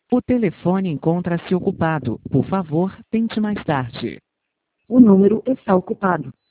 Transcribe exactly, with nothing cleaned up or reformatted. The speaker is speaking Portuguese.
O telefone encontra-se ocupado. Por favor, tente mais tarde. O número está ocupado.